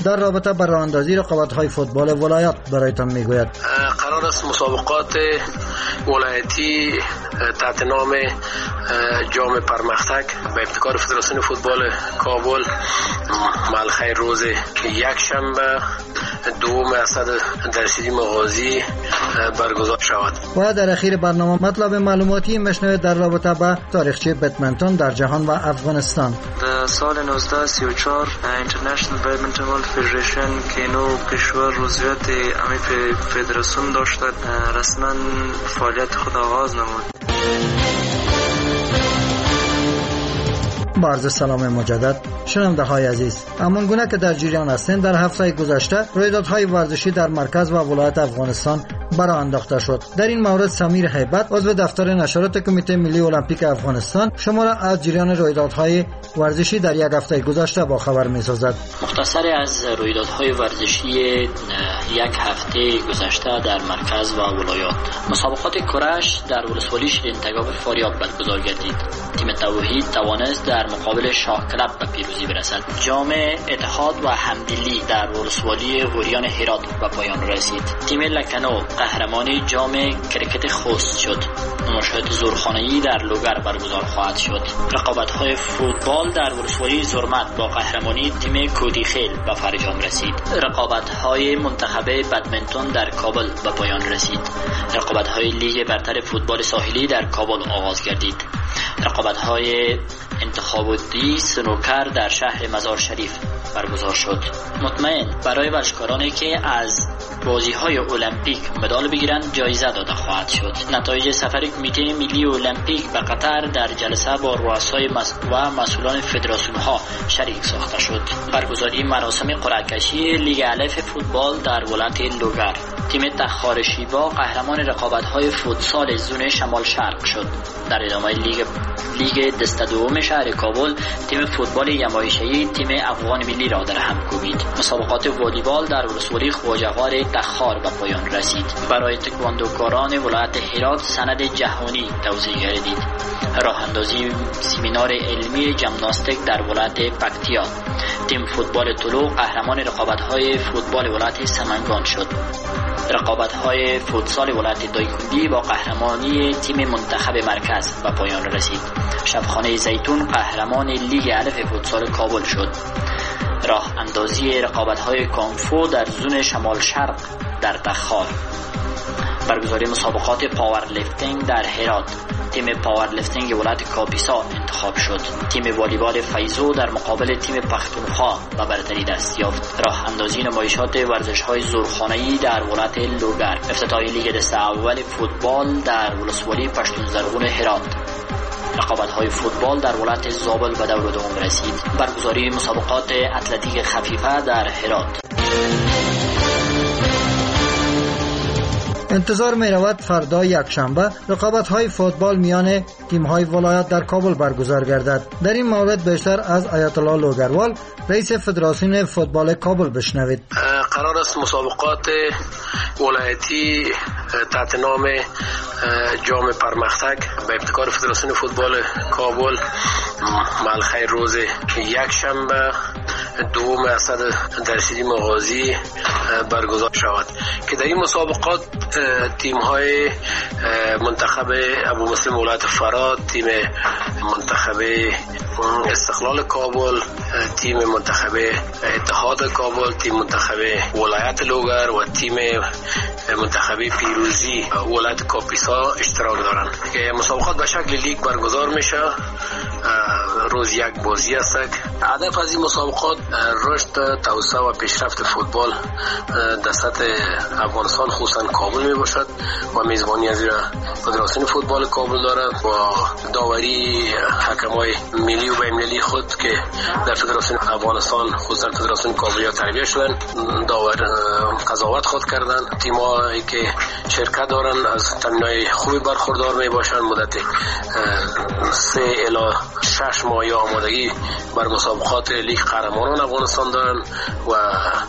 در رابطه با راه اندازی رقابت‌های فوتبال ولایت برایتان میگوید. قرار است مسابقات ولایتی تحت نام جام پرمختک به ابتکار فدراسیون فوتبال کابل ملخی روز یک شنبه دوم اسد در استادیوم غازی برگزار شود. و در اخیر برنامه مطلب معلوماتی مشنوید در رابطه با تاریخچه بدمنتون در جهان و افغانستان. در سال 1934 اینترنشنال بدمنتون ورلد فدریشن که اینو کشور عضویت امی فدراسیون داشت رسما فعالیت خود آغاز نمود. با عرض سلام مجدد شنونده های عزیز، همان گونه که در جریان هستند در هفته گذشته رویدادهای ورزشی در مرکز و ولایت افغانستان برآ انداخته شد. در این مورد سمیر هیبت عضو دفتر نشرات کمیته ملی المپیک افغانستان شما را از جریان رویدادهای ورزشی در یک هفته گذشته با خبر می‌سازد. مختصری از رویدادهای ورزشی یک هفته گذشته در مرکز و ولایات. مسابقات کرش در ولسوالی شیرین تگاور فاریاب برگزار گردید. تیم توحید توانست در مقابل شاه کلب به پیروزی برسد. جام اتحاد و همدلی در ولسوالی غوریان هرات به پایان رسید. تیم لکنو قهرمانی جام کرکت خوست شد. نمایشات زورخانه‌ای در لوگر برگزار خواهد شد. رقابت‌های فوتبال در ولسوالی زرمت با قهرمانی تیم کودیخیل به فرجام رسید. رقابت‌های منتخب بدمنتون در کابل به پایان رسید. رقابت‌های لیگ برتر فوتبال ساحلی در کابل آغاز گردید. رقابت‌های انتخاباتی سنوکر در شهر مزار شریف برگزار شد. مطمئن برای ورزشکارانی که از بازی‌های المپیک مدال بگیرند جایزه داده خواهد شد. نتایج سفر کمیته ملی المپیک به قطر در جلسه با رؤسای و مسئولان فدراسیون‌ها شریک ساخته شد. برگزاری مراسم قرعه کشی لیگ الف فوتبال در ولایت لوگر. تیم تخار شیوا قهرمان رقابت‌های فوتسال زون شمال شرق شد. در ادامه لیگ دسته دوم شهر کابل تیم فوتبال یمایشی تیم افغان ملی را در هم کوبید. مسابقات والیبال در ولسوالی خواجه‌وار تخار به پایان رسید. برای تکواندوکاران ولایت هرات سند جهانی توزیع گردید. راه اندازی سمینار علمی ژیمناستیک در ولایت پکتیا. تیم فوتبال طلوع قهرمان رقابت‌های فوتبال ولایت سمنگان شد. رقابت‌های فوتسال ولایت دایکندی با قهرمانی تیم منتخب مرکز به پایان رسید. شبخانه زیتون قهرمان لیگ الف فوتسال کابل شد. راه اندازی رقابت‌های کانگفو در زون شمال شرق در تخار. برگزاری مسابقات پاورلیفتینگ در هرات. تیم پاورلیفتینگ ولایت کاپیسا انتخاب شد. تیم والیبال فیضو در مقابل تیم پختونخوا به برتری دست یافت. راه اندازی نمایشات ورزش‌های زورخانه‌ای در ولایت لوگر. افتتاح لیگ دسته اول فوتبال در ولسوالی پشتون زرغون هرات. رقابت‌های فوتبال در ولایت زابل به دور دوم رسید. برگزاری مسابقات اتلتیک خفیفه در هرات. انتظار می رود فردا یک شنبه رقابت‌های فوتبال میان تیم‌های ولایت در کابل برگزار گردد. در این مورد بیشتر از آیت الله لوگروال رئیس فدراسیون فوتبال کابل بشنوید. قرار است مسابقات ولایتی تحت نام جام پرمختک به ابتکار فدراسیون فوتبال کابل ملخی روز یک شنبه دوم اسد در استادیوم غازی برگزار شود که در این مسابقات تیم‌های منتخب ابو مسلم ولایت فرات، تیم منتخب استقلال کابل، تیم منتخب اتحاد کابل، تیم منتخب ولایت لوگر و تیم منتخب پیروزی ولایت کاپیسا اشتراک دارند که مسابقات به شکل لیگ برگزار میشه. روز یک بازی است. هدف از این مسابقات رشد، توسعه و پیشرفت فوتبال در سطح افغانستان خصوصا کابل می باشد و میزبانی از فدراسیون فوتبال کابل دارد با داوری حکمای ملی و بین‌المللی خود که در فدراسیون افغانستان خصوصا فدراسیون کابل تربیت شدن، داور قضاوت خود کردن. تیمایی که شرکت دارن از تامینای خوبی برخوردار می باشند. مدت 3 الی 6 ماه آمادگی بر مسابقات لیگ قهرمانان افغانستان دارن و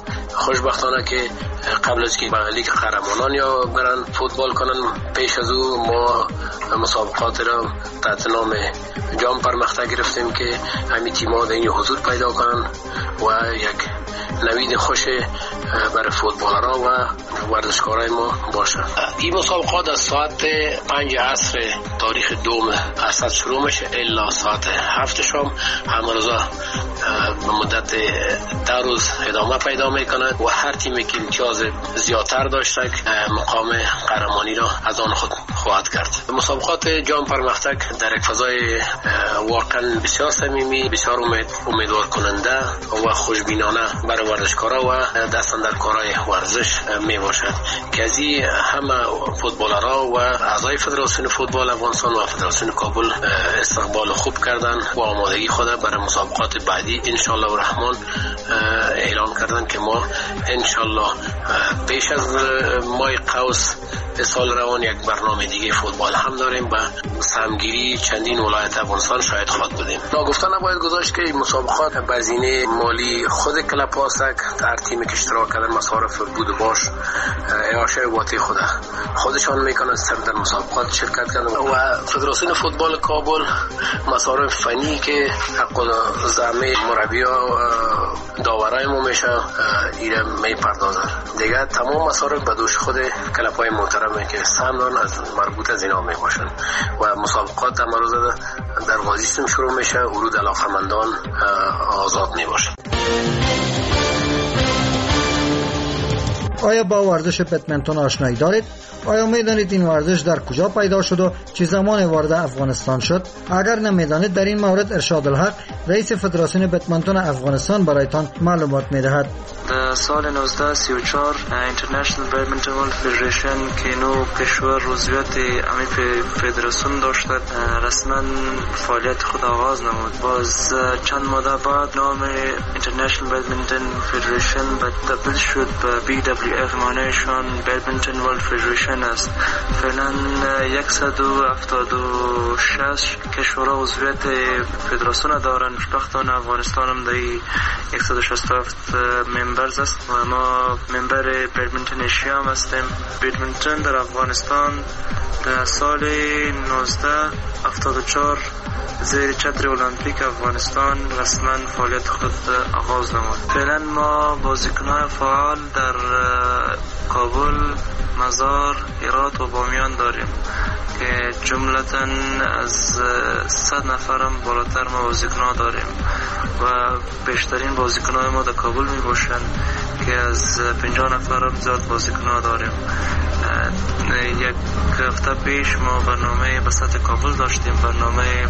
خوشبختانه که قبل از که به لیگ قهرمانان یا برن فوتبال کنن، پیش از او ما مسابقات را تحت نام جام پرمختک گرفتیم که همین تیم‌ها در این حضور پیدا کنن و یک نوید خوش برای فوتبالرها و ورزشکارای ما باشه. این مسابقات از ساعت 5 عصر تاریخ 2 اسد شروع میشه الا ساعت 7 شام، همه روزا به مدت 10 روز ادامه پیدا میکنه و هر تیمی که امتیاز زیادتر داشته مقام قهرمانی را از آن خود خواهد کرد. مسابقات جام پرمختک در یک فضای واقعا بسیار صمیمی، بسیار امیدوار کننده و خوشبینانه برای ورزشکارا و دستن در کارهای ورزش می باشد که از این همه فوتبالرها و اعضای فدراسیون فوتبال افغانستان و فدراسیون کابل استقبال خوب کردن و آمادگی خود برای مسابقات بعدی انشالله الرحمن اعلان کردن که ما انشالله پیش از ماه قوس سال روان یک برنامه دیگه فوتبال هم داریم و سهمگیری چندین ولایت افغانستان شاید خواهد بودیم. ناگفته نباید گذاشت که مسابقات بزینه مالی خود کلب هاستک در تیمی که اشتراک کردن مصارف بود و باش اعاشه واتی خودشان میکنن سر در مسابقات شرکت کردن و فدراسیون فوتبال کابل مصارف فنی که حق زعمه مربی‌ها داورای ما میشه ایره میپردازن. دیگه تمام مصارف به دوش خود کلب‌های محترمه که سهمدان از مربوط از اینا میباشن و مسابقات امروز در قاضیستون شروع میشه، ورود علاقمندان آزاد میباشه. آیا با ورزش بدمنتون آشنایی دارید؟ آیا میدانید این ورزش در کجا پیدا شد و چه زمان وارد افغانستان شد؟ اگر نمیدانید در این مورد ارشاد الحق رئیس فدراسیون بدمنتون افغانستان برایتان معلومات میدهد. در سال 1934 اینترنشنال بدمنتون فدریشن که نو کشور عضویت امی فدراسیون داشت رسما فعالیت خود آغاز نمود. باز چند ماه بعد نام اینترنشنال بدمنتون فدریشن تبدیل شد به BWF، معنیشان بدمنتون ورلد فدریشن است. فعلا 176 کشورها عضویت فدراسیون دارند. خوشبختانه افغانستان هم در 167 ممبرز است و ما ممبر بدمنتون ایشیا هم هستیم. بدمنتون در افغانستان در سال 1974 زیر چتر المپیک افغانستان رسما فعالیت خود آغاز نمود. فعلا ما بازیکنان فعال در کابل، مزار، هرات و بامیان داریم که جملتاً از 100 نفرم بالاتر ما بازیکنان داریم و بیشترین بازیکنان ما در کابل می باشند که از 50 نفرم زیاد بازیکنان داریم. یک هفته پیش ما برنامه به سطح کابل داشتیم، برنامه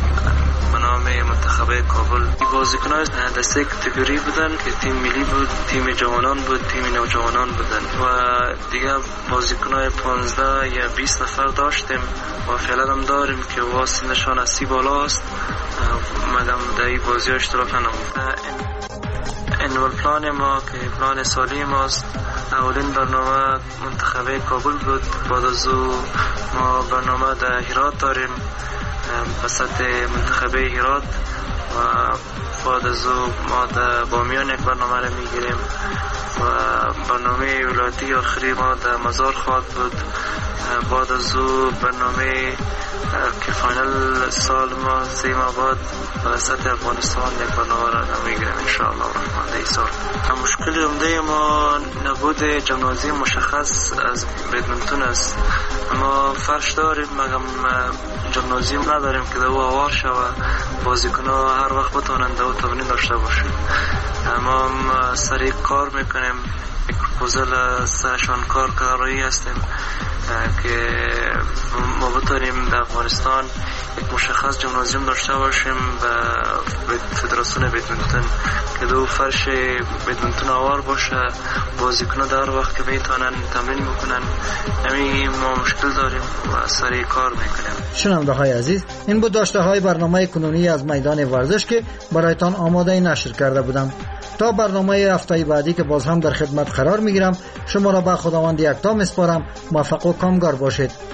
منتخب کابل. بازیکنان در سه کاتگوری بودن که تیم ملی بود، تیم جوانان بود، تیم نوجوانان بودن و دیگه بازیکنان 15 یا 20 نفر داشتیم و فعلا هم داریم که سنشان از 30 بالا است مدام در این بازی اشتراک نمود. انوال پلان ما که پلان سالی ماست، اولین برنامه منتخب کابل بود، بعد از او ما برنامه در هرات داریم به سطح منتخب هرات و بعد از او ما در بامیان یک برنامه را میگیریم و برنامه ولایتی آخری ما در مزار خواهد بود. بعد از او برنامه که فاینال سال ما 3 ماه بعد به سطح افغانستان یک برنامه را میگیریم انشاءالله الرحمن این سال. مشکل عمده ما نبود جمنازی مشخص از بدمنتون است. ما فرش داریم مگم جمنازیوم نداریم که دو آوار شود بازیکن‌ها هر وقت بتونن دو تمرین داشته باشن. ما هم سریع کار میکنیم، یک پروپوزل سرشان کار کاری هستیم که ما بتونیم در افغانستان یک مشخص جمنازیوم داشته باشیم به فدراسیون بدمنتون که دو فرش بدمنتون آوار باشه، بازیکن‌ها در وقت که میتونن تمرین بکنن. همین ما مشکل داریم و سریع کار میکنیم. شنونده‌های عزیز، این بود داشته‌های برنامه کنونی از میدان ورزش که برایتان آماده نشر کرده بودم. تا برنامه هفته بعدی که باز هم در خدمت قرار میگیرم، شما را به خداوند یکتا میسپارم. موفق و کامگار باشید.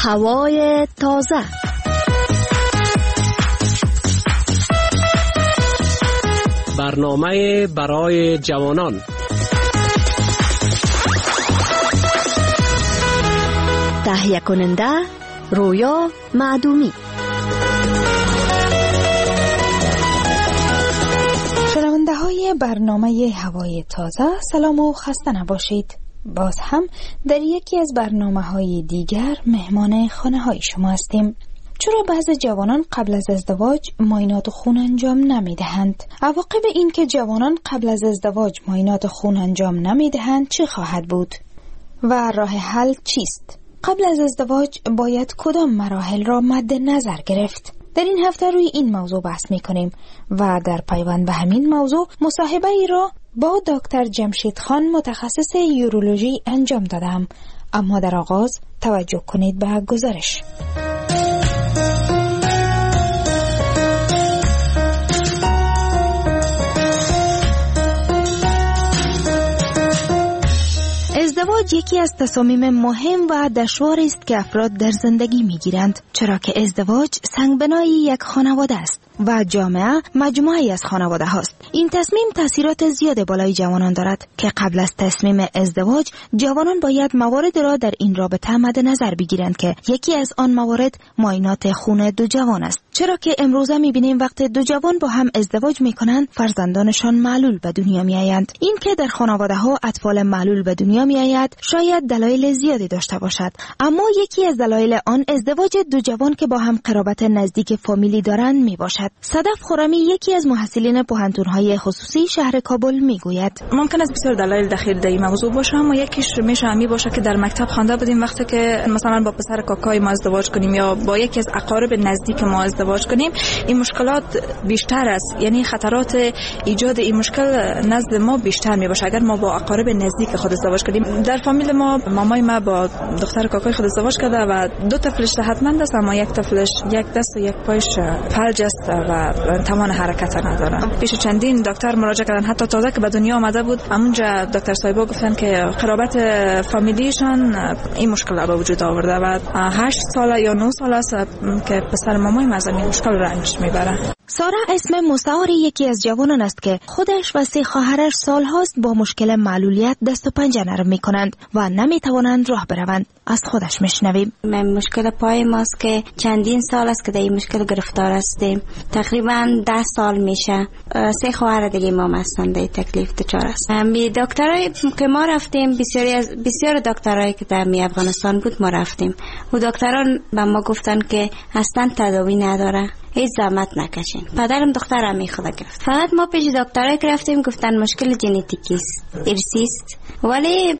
هوای تازه. برنامه برای جوانان. تهیه کننده رویا معدومی. شنونده های برنامه هوای تازه، سلام و خسته نباشید. باز هم در یکی از برنامه های دیگر مهمان خانه های شما هستیم. چرا بعضی جوانان قبل از ازدواج معاینات خون انجام نمی دهند؟ عواقب این که جوانان قبل از ازدواج معاینات خون انجام نمی دهند چه خواهد بود؟ و راه حل چیست؟ قبل از ازدواج باید کدام مراحل را مد نظر گرفت؟ در این هفته روی این موضوع بحث می کنیم و در پیوند به همین موضوع مصاحبه ای را با دکتر جمشید خان متخصص یورولوژی انجام دادم. اما در آغاز توجه کنید به گزارش. ازدواج یکی از تصامیم مهم و دشواری است که افراد در زندگی میگیرند، چرا که ازدواج سنگبنای یک خانواده است و جامعه مجموعه‌ای از خانواده هاست. این تصمیم تاثیرات زیاد بالای جوانان دارد که قبل از تصمیم ازدواج جوانان باید موارد را در این رابطه مد نظر بگیرند که یکی از آن موارد معاینات خون دو جوان است، چرا که امروزه می‌بینیم وقتی دو جوان با هم ازدواج می‌کنند فرزندانشان معلول به دنیا می‌آیند. این که در خانواده‌ها اطفال معلول به دنیا می‌آید شاید دلایل زیادی داشته باشد، اما یکی از دلایل آن ازدواج دو جوان که با هم قرابت نزدیک فامیلی دارند میباشد. صدف خرمی یکی از محصلین پوهنتون‌های خصوصی شهر کابل میگوید ممکن است بسیار دلایل دخیل در این موضوع باشه، اما یکیش میشه همی باشه که در مکتب خوانده بودیم وقتی که مثلا با پسر کاکای ما ازدواج کنیم یا با یکی از اقارب نزدیک ما ازدواج کنیم، این مشکلات بیشتر است، یعنی خطرات ایجاد این مشکل نزد ما بیشتر میباشه اگر ما با اقارب نزدیک خود ازدواج کنیم. در فامیل ما مامای ما با دختر کاکای خود ازدواج کرده و دو طفلش صحتمند است، اما یک طفلش یک دست و یک پایش فلج است و توان حرکت نداره. پیش چندین دکتر مراجعه کردن، حتی تازه که به دنیا آمده بود همونجا دکتر صاحبا گفتن که قرابت فامیلیشان این مشکل را به وجود آورده و 8 ساله یا 9 ساله است که پسر مامای ما از این مشکل رنج میبره. سارا اسم مستعار یکی از جوانان است که خودش و 3 خواهرش سالهاست با مشکل معلولیت دست و پنجه نرم میکنند و نمیتوانند راه بروند. از خودش میشنویم. مشکل پای ماست که چندین سال است که در این مشکل گرفتار هستیم، تقریبا 10 سال میشه. 3 خواهر دیگه ما هستند در تکلیف دچار است. می دکترای که ما رفتیم، بسیار دکترایی که در افغانستان بود ما رفتیم، و دکتران به ما گفتن که اصلا تداوی نداره، هیچ زحمت نکشین. پدرم دخترم میخواد گرفت. فقط ما پیش دکترای که رفتیم گفتن مشکل ژنتیکی است، ارثی است، ولی